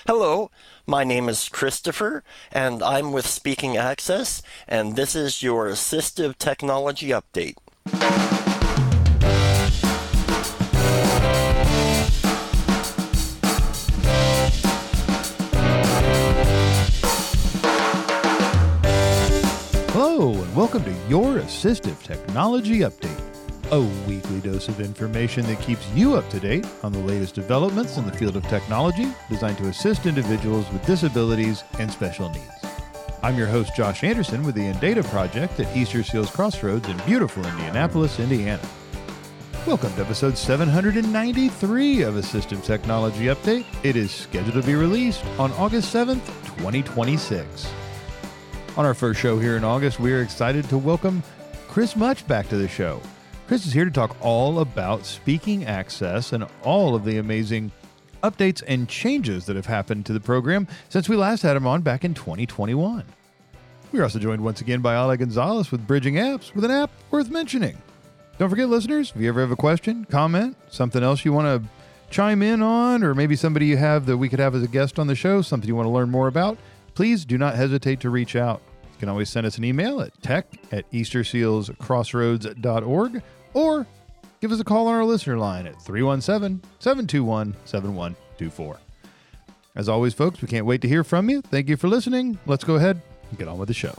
Hello, my name is Christopher, and I'm with Speaking Access, and this is your Assistive Technology Update. Hello, and welcome to your Assistive Technology Update, a weekly dose of information that keeps you up to date on the latest developments in the field of technology designed to assist individuals with disabilities and special needs. I'm your host, Josh Anderson, with the Indata Project at Easter Seals Crossroads in beautiful Indianapolis, Indiana. Welcome to episode 793 of Assistive Technology Update. It is scheduled to be released on August 7th, 2026. On our first show here in August, we are excited to welcome Chris Much back to the show. Chris is here to talk all about Speaking Access and all of the amazing updates and changes that have happened to the program since we last had him on back in 2021. We're also joined once again by Ale Gonzalez with Bridging Apps, with an app worth mentioning. Don't forget, listeners, if you ever have a question, comment, something else you want to chime in on, or maybe somebody you have that we could have as a guest on the show, something you want to learn more about, please do not hesitate to reach out. You can always send us an email at tech@eastersealscrossroads.org or give us a call on our listener line at 317-721-7124. As always, folks, we can't wait to hear from you. Thank you for listening. Let's go ahead and get on with the show.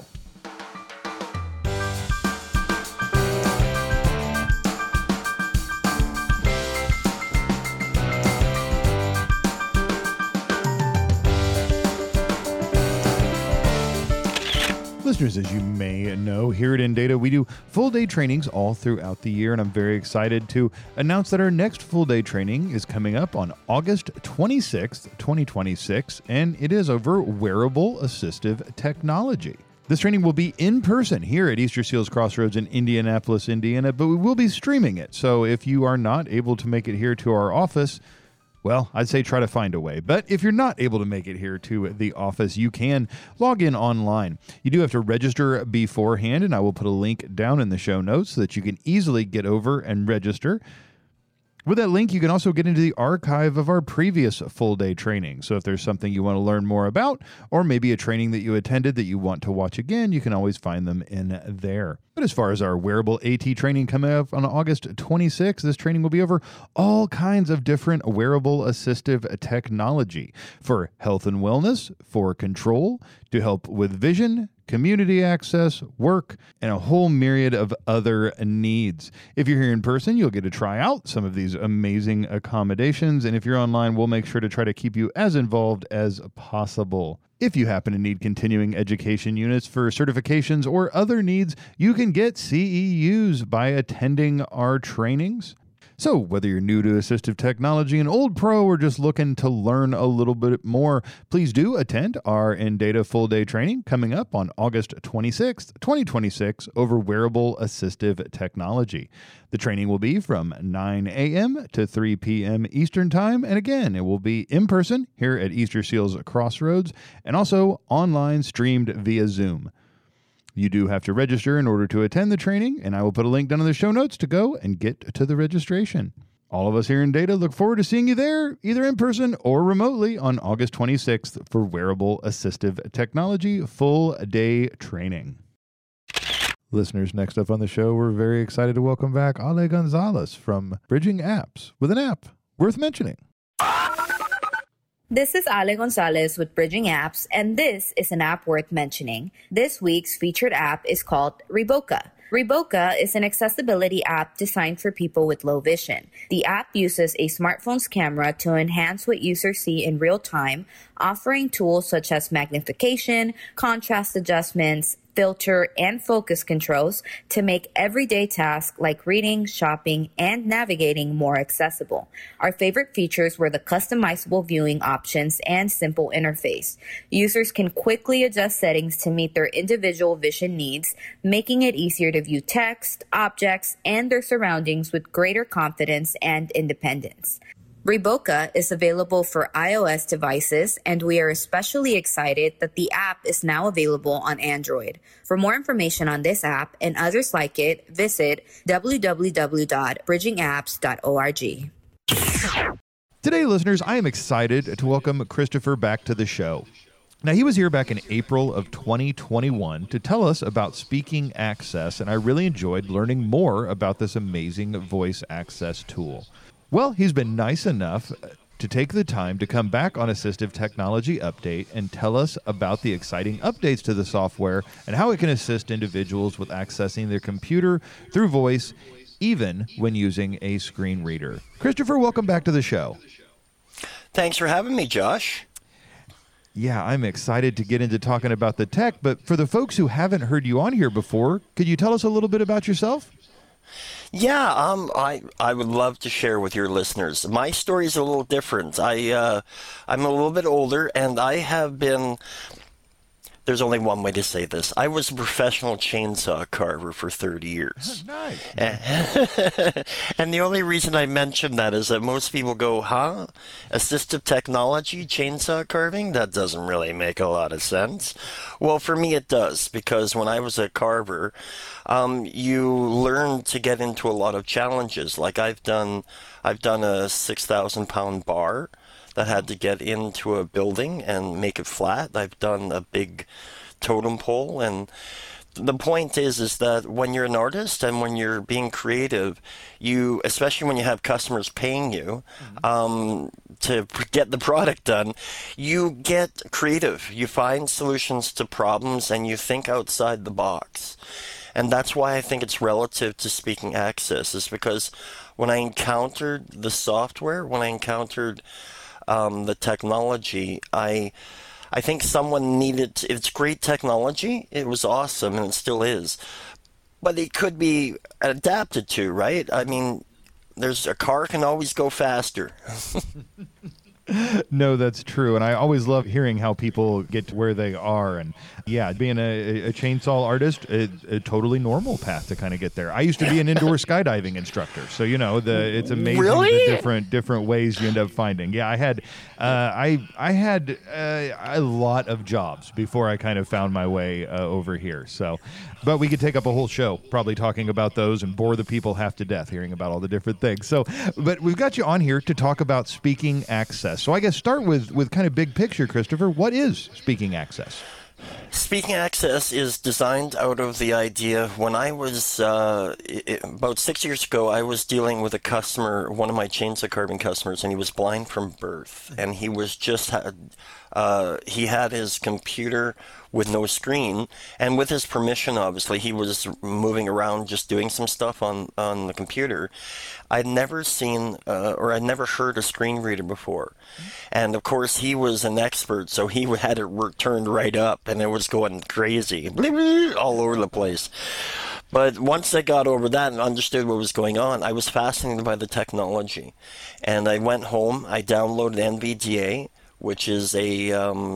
Listeners, as you may know, here at Indata, we do full-day trainings all throughout the year, and I'm very excited to announce that our next full-day training is coming up on August 26th, 2026, and it is over wearable assistive technology. This training will be in person here at Easter Seals Crossroads in Indianapolis, Indiana, but we will be streaming it, so if you are not able to make it here to our office, well, I'd say try to find a way. But if you're not able to make it here to the office, you can log in online. You do have to register beforehand, and I will put a link down in the show notes so that you can easily get over and register. With that link, you can also get into the archive of our previous full-day training. So if there's something you want to learn more about, or maybe a training that you attended that you want to watch again, you can always find them in there. But as far as our wearable AT training coming up on August 26th, this training will be over all kinds of different wearable assistive technology for health and wellness, for control, to help with vision, community access, work, and a whole myriad of other needs. If you're here in person, you'll get to try out some of these amazing accommodations, and if you're online, we'll make sure to try to keep you as involved as possible. If you happen to need continuing education units for certifications or other needs, you can get CEUs by attending our trainings. So whether you're new to assistive technology, an old pro, or just looking to learn a little bit more, please do attend our Indata full day training coming up on August 26th, 2026 over wearable assistive technology. The training will be from 9 a.m. to 3 p.m. Eastern Time, and again, it will be in person here at Easter Seals Crossroads and also online streamed via Zoom. You do have to register in order to attend the training, and I will put a link down in the show notes to go and get to the registration. All of us here in Indata look forward to seeing you there, either in person or remotely, on August 26th for Wearable Assistive Technology Full Day Training. Listeners, next up on the show, we're very excited to welcome back Ale Gonzalez from Bridging Apps with an app worth mentioning. This is Ale Gonzalez with Bridging Apps, and this is an app worth mentioning. This week's featured app is called Riboka. Riboka is an accessibility app designed for people with low vision. The app uses a smartphone's camera to enhance what users see in real time, offering tools such as magnification, contrast adjustments, filter, and focus controls to make everyday tasks like reading, shopping, and navigating more accessible. Our favorite features were the customizable viewing options and simple interface. Users can quickly adjust settings to meet their individual vision needs, making it easier to view text, objects, and their surroundings with greater confidence and independence. Riboka is available for iOS devices, and we are especially excited that the app is now available on Android. For more information on this app and others like it, visit www.bridgingapps.org. Today, listeners, I am excited to welcome Christopher back to the show. Now, he was here back in April of 2021 to tell us about Speaking Access, and I really enjoyed learning more about this amazing voice access tool. Well, he's been nice enough to take the time to come back on Assistive Technology Update and tell us about the exciting updates to the software and how it can assist individuals with accessing their computer through voice, even when using a screen reader. Christopher, welcome back to the show. Thanks for having me, Josh. Yeah, I'm excited to get into talking about the tech, but for the folks who haven't heard you on here before, could you tell us a little bit about yourself? Yeah, I would love to share with your listeners. My story is a little different. I'm a little bit older, and I have been. There's only one way to say this. I was a professional chainsaw carver for 30 years. Nice. And the only reason I mention that is that most people go, huh? Assistive technology, chainsaw carving? That doesn't really make a lot of sense. Well, for me it does, because when I was a carver, you learn to get into a lot of challenges. Like I've done a 6,000-pound bar that had to get into a building and make it flat. I've done a big totem pole, and the point is that when you're an artist and when you're being creative, you, especially when you have customers paying you to get the product done, you get creative. You find solutions to problems and you think outside the box. And that's why I think it's relative to Speaking Access, is because when I encountered the software, when I encountered the technology, I think someone needed it's great technology. It was awesome, and it still is. But it could be adapted to, right? I mean, there's a car can always go faster. No, that's true. And I always love hearing how people get to where they are. And yeah, being a chainsaw artist, a totally normal path to kind of get there. I used to be an indoor skydiving instructor. So, you know, it's amazing the different ways you end up finding. Yeah, I had a lot of jobs before I kind of found my way over here. So, but we could take up a whole show probably talking about those and bore the people half to death hearing about all the different things. So, but we've got you on here to talk about Speaking Access. So I guess start with kind of big picture, Christopher. What is Speaking Access? Speaking Access is designed out of the idea when I was, about 6 years ago, I was dealing with a customer, one of my chainsaw carving customers, and he was blind from birth. And he was he had his computer with no screen, and with his permission, obviously, he was moving around just doing some stuff on the computer. I'd never seen or I'd never heard a screen reader before. And of course, he was an expert, so he had it turned right up, and it was going crazy, all over the place. But once I got over that and understood what was going on, I was fascinated by the technology. And I went home, I downloaded NVDA, which is a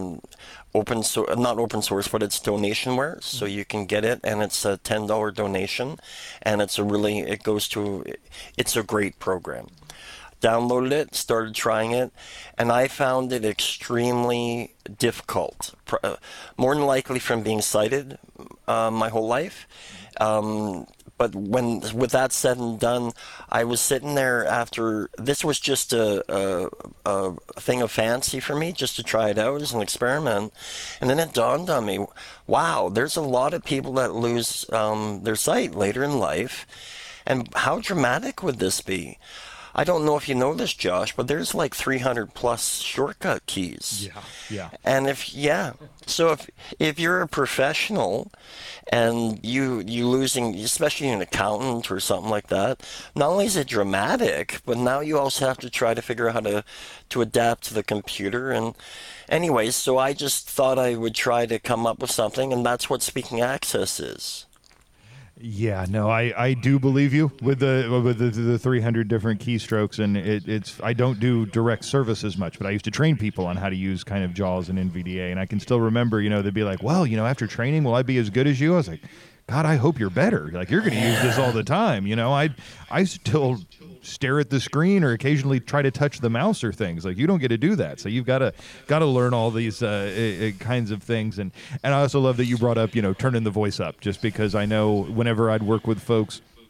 not open source, but it's donationware, so you can get it, and it's a $10 donation, and it's a great program. Downloaded it, started trying it, and I found it extremely difficult, more than likely from being sighted my whole life. But with that said and done, I was sitting there after, this was just a thing of fancy for me, just to try it out as an experiment. And then it dawned on me, wow, there's a lot of people that lose their sight later in life. And how dramatic would this be? I don't know if you know this, Josh, but there's like 300 plus shortcut keys. Yeah. And so if you're a professional and you losing, especially an accountant or something like that, not only is it dramatic, but now you also have to try to figure out how to adapt to the computer. And anyways, so I just thought I would try to come up with something, and that's what Speaking Access is. Yeah, no, I do believe you with the 300 different keystrokes, and it's I don't do direct service as much, but I used to train people on how to use kind of JAWS and NVDA, and I can still remember, they'd be like, well, after training, will I be as good as you? I was like, God, I hope you're better. Like, you're going to use this all the time. I still stare at the screen or occasionally try to touch the mouse or things. Like, you don't get to do that. So you've got to learn all these kinds of things. And I also love that you brought up, turning the voice up, just because I know whenever I'd work with folks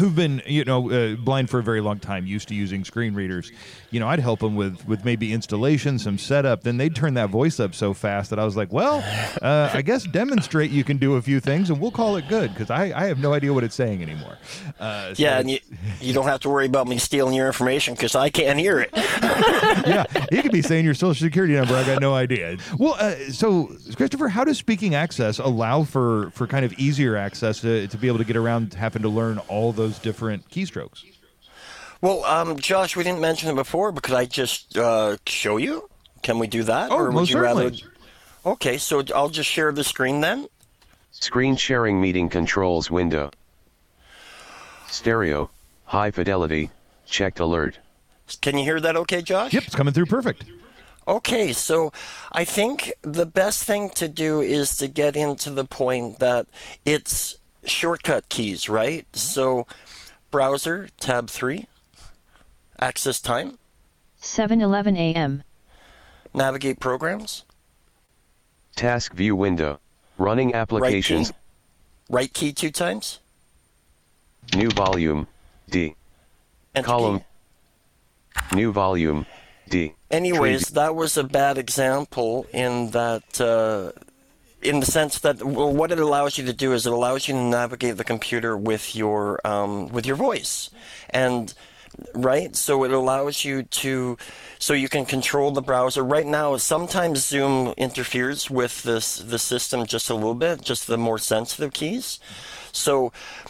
who've been, blind for a very long time, used to using screen readers, I'd help them with maybe installation, some setup. Then they'd turn that voice up so fast that I was like, well, I guess demonstrate you can do a few things and we'll call it good, because I have no idea what it's saying anymore. And you don't have to worry about me stealing your information because I can't hear it. Yeah, you could be saying your social security number. I got no idea. Well, so Christopher, how does Speaking Access allow for kind of easier access to be able to get around having to learn all those different keystrokes? Well, Josh, we didn't mention it before, but could I just show you? Can we do that? Oh, or would most you certainly. rather? Okay, so I'll just share the screen then. Screen sharing meeting controls window. Stereo, high fidelity, checked alert. Can you hear that okay, Josh? Yep, it's coming through perfect. Okay, so I think the best thing to do is to get into the point that it's shortcut keys, right? So browser, tab 3, access time, 7:11 a.m. navigate programs, Task view window, running applications, right key 2 times, new volume, D, enter column, key. new volume, D. Anyways, that was a bad example in that, in the sense that, well, what it allows you to do is it allows you to navigate the computer with your voice, and right, so it allows you to, so you can control the browser. Right now, sometimes Zoom interferes with the system just a little bit, just the more sensitive keys. So,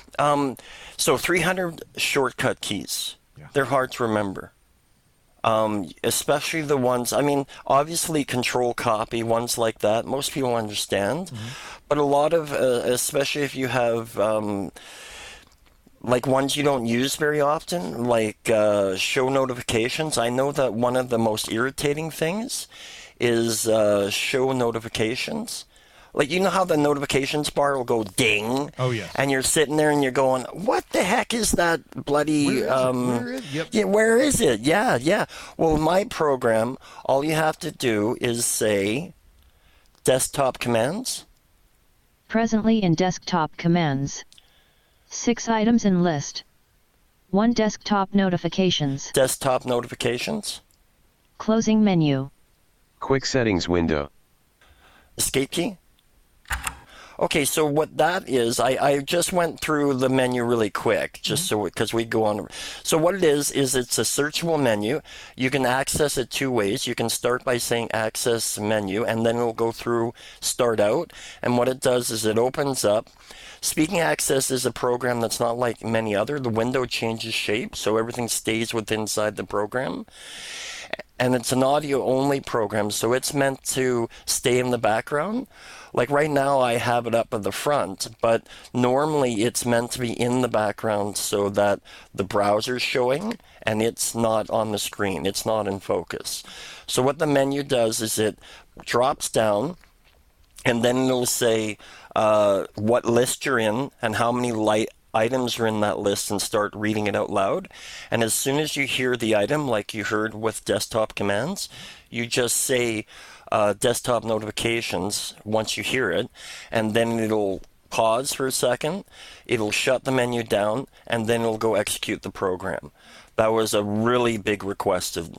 300 shortcut keys. Yeah. They're hard to remember. Especially the ones, I mean, obviously control copy, ones like that, most people understand. Mm-hmm. But a lot of, especially if you have, like ones you don't use very often, like show notifications. I know that one of the most irritating things is show notifications. Like, you know how the notifications bar will go ding? Oh, yes. And you're sitting there and you're going, what the heck is that bloody... Where is it? Yep. Yeah, where is it? Yeah. Well, my program, all you have to do is say desktop commands. Presently in desktop commands. 6 items in list. 1 desktop notifications. Desktop notifications. Closing menu. Quick settings window. Escape key. Okay, so what that is, I just went through the menu really quick, just so, because we go on. So what it is it's a searchable menu. You can access it 2 ways. You can start by saying access menu, and then it'll go through start out. And what it does is it opens up. Speaking Access is a program that's not like many other. The window changes shape, so everything stays within inside the program. And it's an audio-only program, so it's meant to stay in the background. Like right now, I have it up at the front, but normally it's meant to be in the background so that the browser's showing and it's not on the screen. It's not in focus. So what the menu does is it drops down, and then it'll say what list you're in and how many items are in that list, and start reading it out loud. And as soon as you hear the item, like you heard with desktop commands, you just say desktop notifications once you hear it, and then it'll pause for a second, it'll shut the menu down, and then it'll go execute the program. That was a really big requested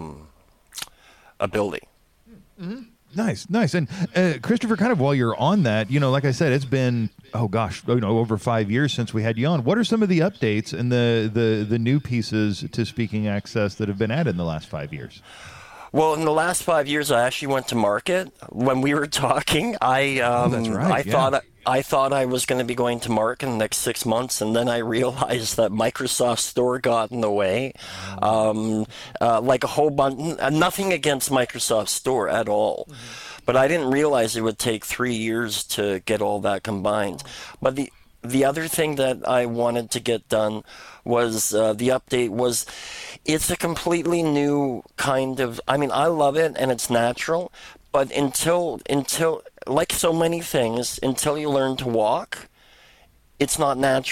ability. Mm-hmm. Nice. And Christopher, kind of while you're on that, like I said, it's been, over 5 years since we had you on. What are some of the updates and the new pieces to Speaking Access that have been added in the last 5 years? Well, in the last 5 years, I actually went to market. When we were talking, that's right. I thought I was going to be going to market in the next 6 months, and then I realized that Microsoft Store got in the way. Like a whole bunch, nothing against Microsoft Store at all. Mm-hmm. But I didn't realize it would take 3 years to get all that combined. But the other thing that I wanted to get done was the update was, it's a completely new kind of, I mean, I love it and it's natural, but until like so many things, until you learn to walk, it's not natural.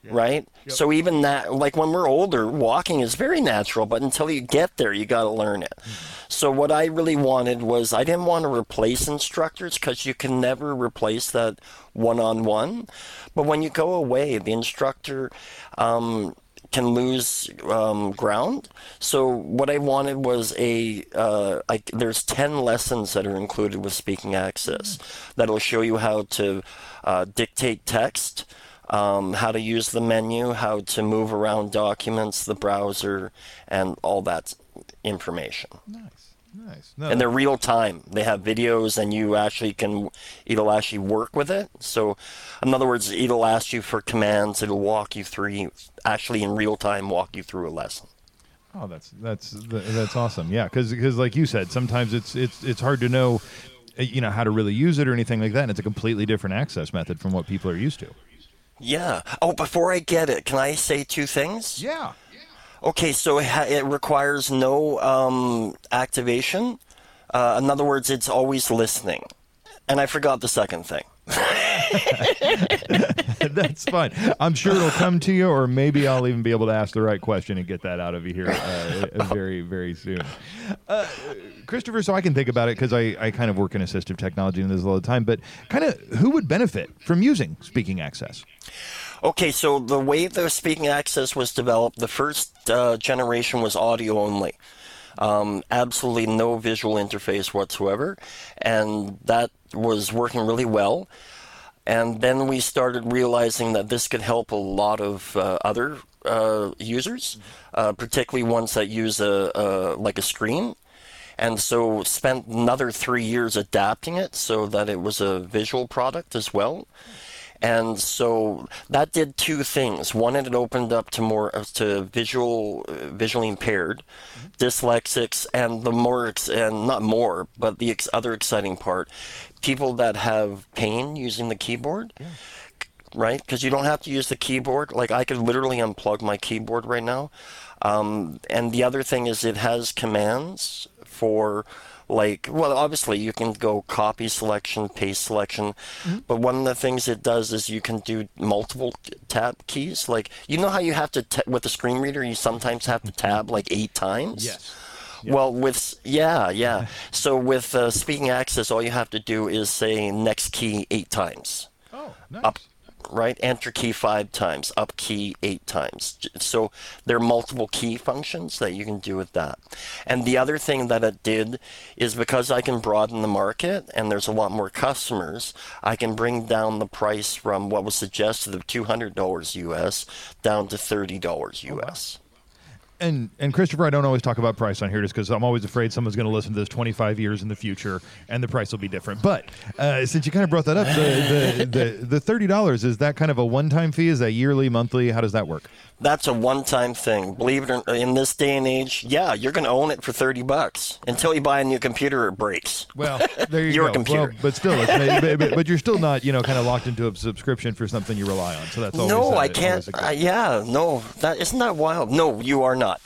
right? So even that, like when we're older, walking is very natural, but until you get there, you got to learn it. So what I really wanted was, I didn't want to replace instructors, because you can never replace that one-on-one. But when you go away, the instructor can lose ground. So what I wanted was there's 10 lessons that are included with Speaking Access that'll show you how to dictate text, how to use the menu, how to move around documents, the browser, and all that information. Nice. No, And they're real time. They have videos, and it'll actually work with it. So, in other words, it'll ask you for commands. It'll walk you through, actually in real time, walk you through a lesson. Oh, that's awesome. Yeah, because like you said, sometimes it's hard to know, how to really use it or anything like that. And it's a completely different access method from what people are used to. Yeah. Oh, before I get it, can I say two things? Yeah. Okay, so it requires no activation. In other words, it's always listening. And I forgot the second thing. That's fine. I'm sure it'll come to you, or maybe I'll even be able to ask the right question and get that out of you here very, very soon. Christopher, so I can think about it, because I kind of work in assistive technology and this all the time, but kind of who would benefit from using Speaking Access? Okay, so the way the Speaking Access was developed, the first generation was audio only. Absolutely no visual interface whatsoever, and that was working really well. And then we started realizing that this could help a lot of other users, particularly ones that use like a screen. And so spent another 3 years adapting it so that it was a visual product as well. And so that did two things. One, it opened up to visually impaired, dyslexics, and the other exciting part, people that have pain using the keyboard, right? Because you don't have to use the keyboard. Like, I could literally unplug my keyboard right now. And the other thing is, it has commands for, obviously you can go copy selection, paste selection, but one of the things it does is you can do multiple tab keys. Like, you know how you have to, with the screen reader, you sometimes have to tab like 8 times? Yes. Well, So with Speaking Access, all you have to do is say next key 8 times. Oh, nice. Up, right? Enter key 5 times. Up key 8 times. So there are multiple key functions that you can do with that. And the other thing that it did is, because I can broaden the market and there's a lot more customers, I can bring down the price from what was suggested of $200 US down to $30 US. And Christopher, I don't always talk about price on here, just because I'm always afraid someone's going to listen to this 25 years in the future and the price will be different. But since you kind of brought that up, the $30, is that kind of a one-time fee? Is that yearly, monthly? How does that work? That's a one-time thing. Believe it or not, in this day and age, you're going to own it for $30 until you buy a new computer, it breaks. Well, there you Your go. computer. Well, but still, but you're still not, kind of locked into a subscription for something you rely on. So that's always No, I always can't. No, isn't that wild? No, you are not.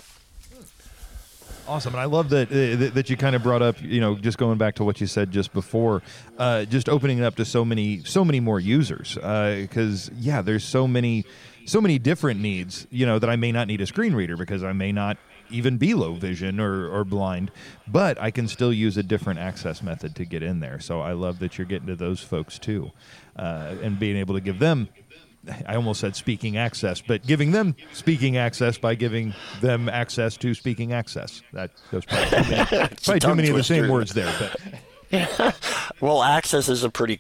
Awesome, and I love that you kind of brought up, just going back to what you said just before, just opening it up to so many more users, because there's so many different needs, that I may not need a screen reader, because I may not even be low vision or blind, but I can still use a different access method to get in there. So I love that you're getting to those folks too, and being able to give them, I almost said speaking access, but giving them speaking access by giving them access to speaking access. That goes probably too many of the same words there. But Well, access is a pretty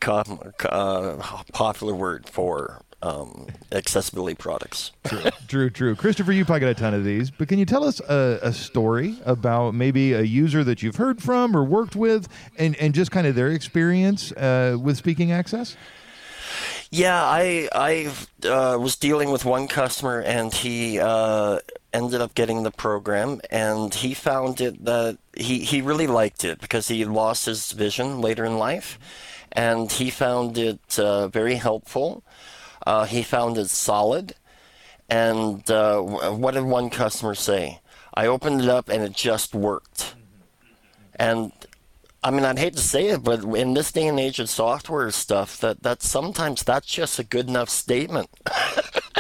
popular word for accessibility products. True. Christopher, you probably got a ton of these, but can you tell us a story about maybe a user that you've heard from or worked with, and just kind of their experience with speaking access? Yeah, I was dealing with one customer, and he ended up getting the program, and he found it that he really liked it, because he lost his vision later in life, and he found it very helpful. He found it solid, and what did one customer say? I opened it up and it just worked. And I mean, I'd hate to say it, but in this day and age of software stuff, that sometimes that's just a good enough statement.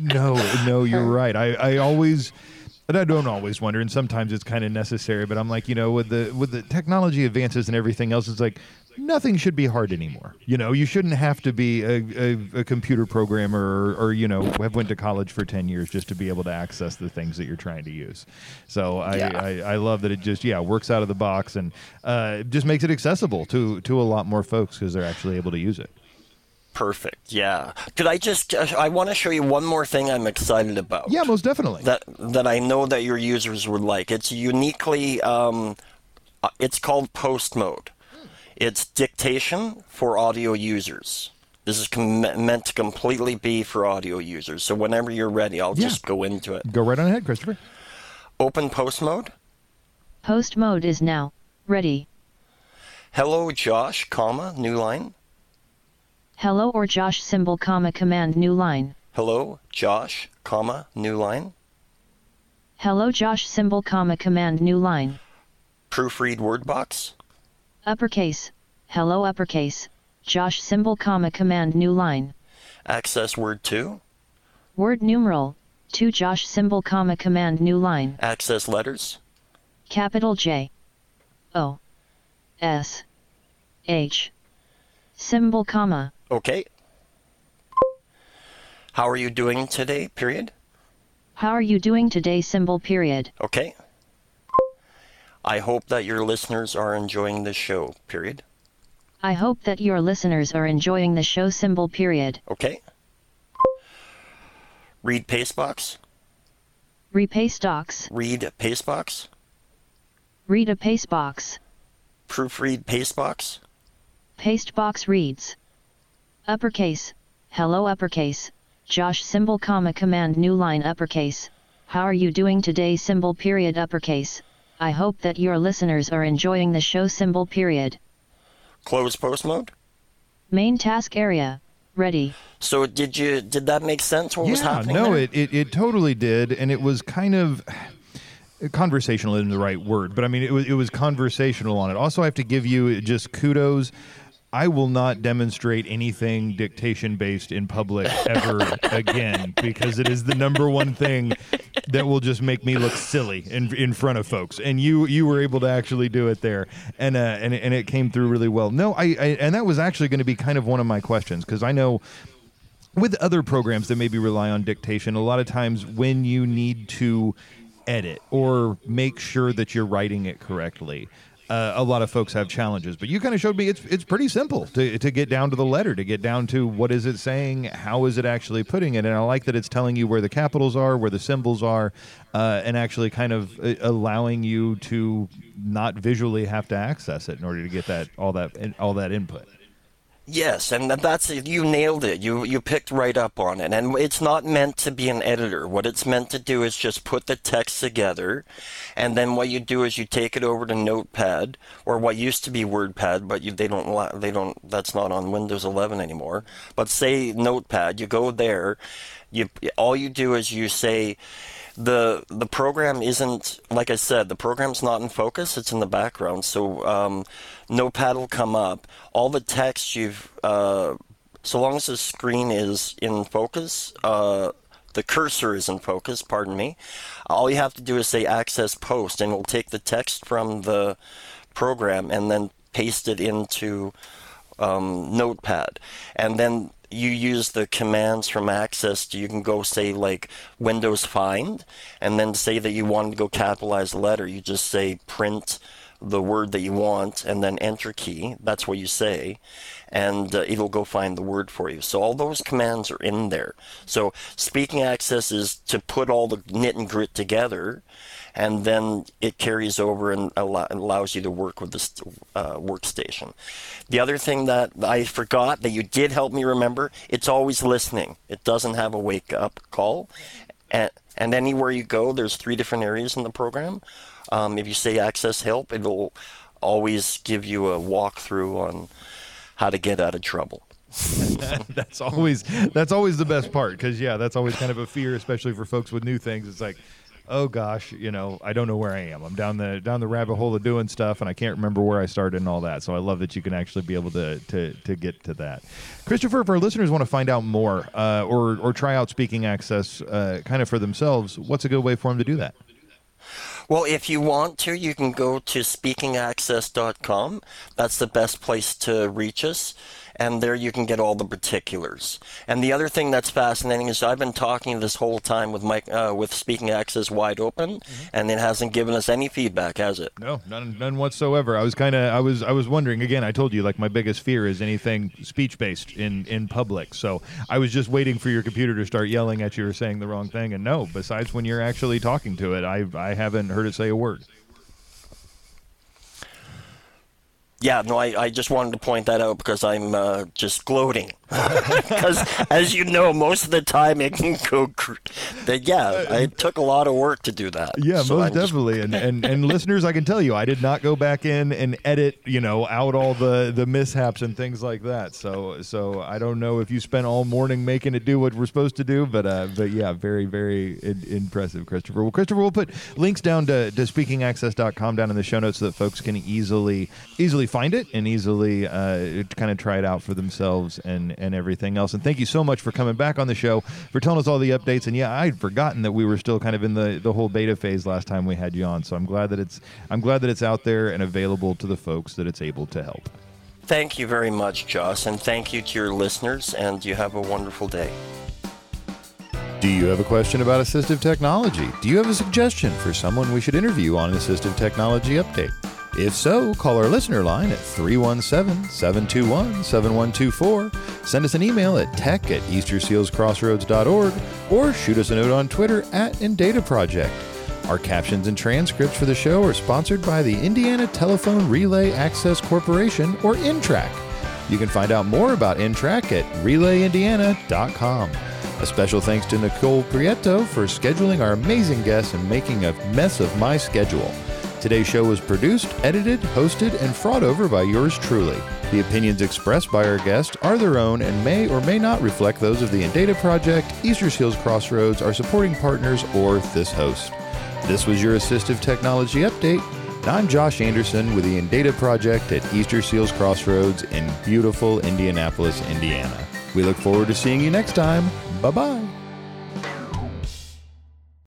No, you're right. I always, and I don't always wonder, and sometimes it's kind of necessary, but I'm like, with the technology advances and everything else, it's like nothing should be hard anymore. You shouldn't have to be a computer programmer or have went to college for 10 years just to be able to access the things that you're trying to use. So I love that it just works out of the box and just makes it accessible to a lot more folks because they're actually able to use it. Perfect. Yeah. Could I want to show you one more thing I'm excited about. Yeah, most definitely. That I know that your users would like. It's uniquely, it's called Post Mode. It's dictation for audio users. This is meant to completely be for audio users. So whenever you're ready, I'll just go into it. Go right on ahead, Christopher. Open Post Mode. Post mode is now ready. Hello, Josh, new line. Hello or Josh symbol, command new line. Hello, Josh, new line. Hello Josh symbol, command new line. Proofread word box. Uppercase. Hello uppercase. Josh symbol, command new line. Access word 2. Word numeral 2 Josh symbol, command new line. Access letters. Capital J O S H symbol, comma. Okay. How are you doing today, period? How are you doing today, symbol, period. Okay. I hope that your listeners are enjoying the show, period. I hope that your listeners are enjoying the show, symbol, period. Okay. Read pastebox. Repaste docs. Read pastebox. Read a pastebox. Proofread pastebox. Pastebox reads. Uppercase. Hello uppercase. Josh symbol, command new line uppercase. How are you doing today, symbol, period, uppercase. I hope that your listeners are enjoying the show, symbol, period. Close Post Mode. Main task area. Ready. So did that make sense? What was happening? No, there? it totally did, and it was kind of conversational isn't the right word, but I mean it was conversational on it. Also, I have to give you just kudos. I will not demonstrate anything dictation-based in public ever again because it is the number one thing that will just make me look silly in front of folks. And you were able to actually do it there, and it came through really well. No, I and that was actually going to be kind of one of my questions because I know with other programs that maybe rely on dictation, a lot of times when you need to edit or make sure that you're writing it correctly, a lot of folks have challenges, but you kind of showed me it's pretty simple to get down to the letter, to get down to what is it saying, how is it actually putting it, and I like that it's telling you where the capitals are, where the symbols are, and actually kind of allowing you to not visually have to access it in order to get all that input. Yes, and that's it. You nailed it. You picked right up on it. And it's not meant to be an editor. What it's meant to do is just put the text together, and then what you do is you take it over to Notepad, or what used to be WordPad, but they don't. That's not on Windows 11 anymore. But say Notepad, you go there. All you do is you say. The program isn't, like I said, the program's not in focus, it's in the background. So Notepad will come up. All the text so long as the screen is in focus, the cursor is in focus, pardon me, all you have to do is say access post, and it will take the text from the program and then paste it into Notepad. And then you use the commands from Access. You can go say like Windows Find, and then say that you want to go capitalize the letter. You just say print the word that you want, and then Enter key. That's what you say, and it'll go find the word for you. So all those commands are in there. So Speaking Access is to put all the knit and grit together, and then it carries over and allows you to work with this workstation. The other thing that I forgot that you did help me remember, it's always listening. It doesn't have a wake-up call. And anywhere you go, there's 3 different areas in the program. If you say Access Help, it'll always give you a walkthrough on how to get out of trouble. That's always the best part because, that's always kind of a fear, especially for folks with new things. It's like, oh gosh, I don't know where I am. I'm down the rabbit hole of doing stuff, and I can't remember where I started and all that. So I love that you can actually be able to get to that. Christopher, if our listeners want to find out more or try out Speaking Access kind of for themselves, what's a good way for them to do that? Well, if you want to, you can go to speakingaccess.com. That's the best place to reach us. And there you can get all the particulars. And the other thing that's fascinating is I've been talking this whole time with Mike, with Speaking Access wide open, and it hasn't given us any feedback, has it? No, none whatsoever. I was wondering. Again, I told you, like, my biggest fear is anything speech based in public. So I was just waiting for your computer to start yelling at you or saying the wrong thing. And no, besides when you're actually talking to it, I haven't heard it say a word. Yeah, no, I just wanted to point that out because I'm just gloating. Because, as you know, most of the time it can go... it took a lot of work to do that. Yeah, so most definitely. And listeners, I can tell you, I did not go back in and edit, out all the mishaps and things like that. So I don't know if you spent all morning making it do what we're supposed to do, but yeah, very, very impressive, Christopher. Well, Christopher, we'll put links down to speakingaccess.com down in the show notes so that folks can easily find it and easily kind of try it out for themselves and everything else. And thank you so much for coming back on the show, for telling us all the updates. And yeah, I'd forgotten that we were still kind of in the whole beta phase last time we had you on. So I'm glad that it's out there and available to the folks that it's able to help. Thank you very much, Joss, and thank you to your listeners, and you have a wonderful day. Do you have a question about assistive technology? Do you have a suggestion for someone we should interview on an assistive technology update? If so, call our listener line at 317-721-7124, send us an email at tech@eastersealscrossroads.org, or shoot us a note on Twitter @InDataProject. Our captions and transcripts for the show are sponsored by the Indiana Telephone Relay Access Corporation, or INTRAC. You can find out more about INTRAC at relayindiana.com. A special thanks to Nicole Prieto for scheduling our amazing guests and making a mess of my schedule. Today's show was produced, edited, hosted, and fraud over by yours truly. The opinions expressed by our guests are their own and may or may not reflect those of the InData Project, Easter Seals Crossroads, our supporting partners, or this host. This was your Assistive Technology Update. I'm Josh Anderson with the InData Project at Easter Seals Crossroads in beautiful Indianapolis, Indiana. We look forward to seeing you next time. Bye-bye.